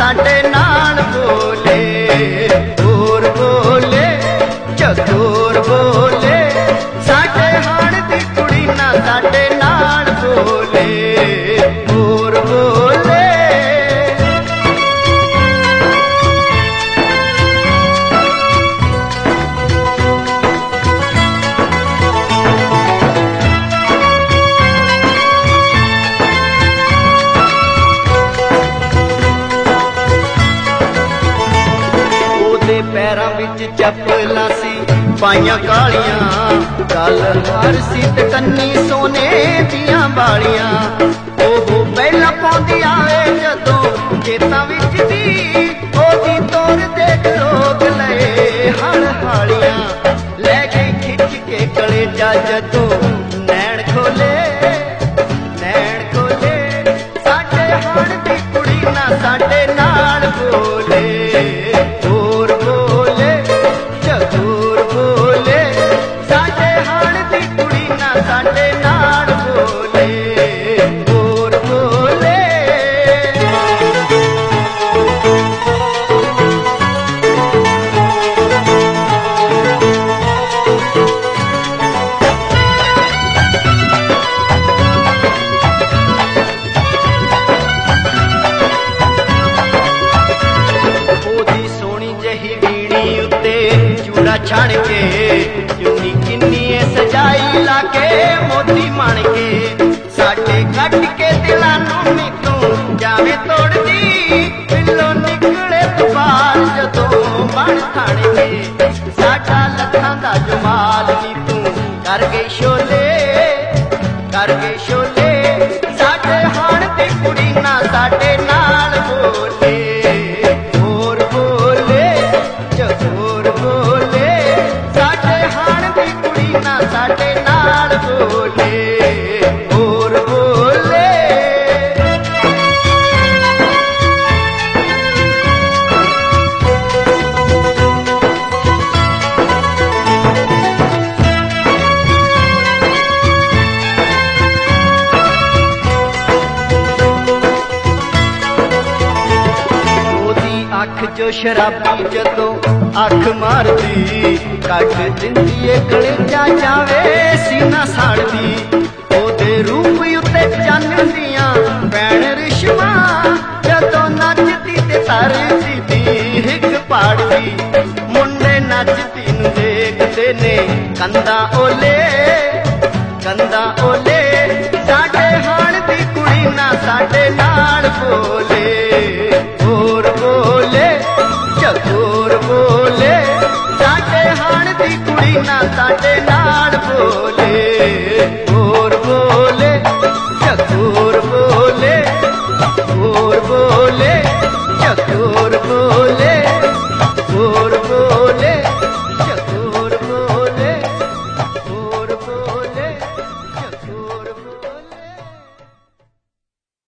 साडे नाल बोले, होर बोले चकोर बोले, साडे हाण दी कुड़ी ना साडे नाल बोले, होर बोले। पैरां विच चप्पलां सी पाइयां कालियां, गल हार सी ते कन्नी सोने दियां बालियां। ओह पहला पाउंदी आवे जदों खेतां विच दी, ओहदी तोर देख लोग लए हल हालियां, लै गई खिच के कलेजा जदों नैण खोले, नैण खोले। साडे हाण दी कुड़ी ना साडे नाल बोले, होर बोले चकोर बोले, साडे हाण दी कुड़ी ना साडे नाल बोले, होर बोले। छण के चुनी किन्नी सजाई लाके मोती मण के, साडे कट के दिलां नूं नी तूं जावे तोड़दी, पिल्लों निकले तूफान जदों बण थण के, साडा लखां दा जमाल नी तूं कर गई शोले, कर गई शोले। साडे हाण दी कुड़ी ना साडे नाल बोले, होर बोले चकोर बोले, ना साडे नाल बोले, होर बोले। ओदी अख जो शराबी जदों अख मारदी, कट दिंदी कलेजा जावे सीना साड़दी, ओदे रूप उत्ते चन्न दियां पैण रिश्मा, जदों नचदी ते तरदी दी हिक पाड़दी, मुंडे नचदी नूं देखदे ने कंधा ओले, कंधा ओले। साडे हाण दी कुड़ी ना साडे नाल बोले, होर बोले चकोर बोले, साडे हाण दी कुड़ी ना साडे नाल बोले, होर बोले चकोर बोले, होर बोले चकोर बोले।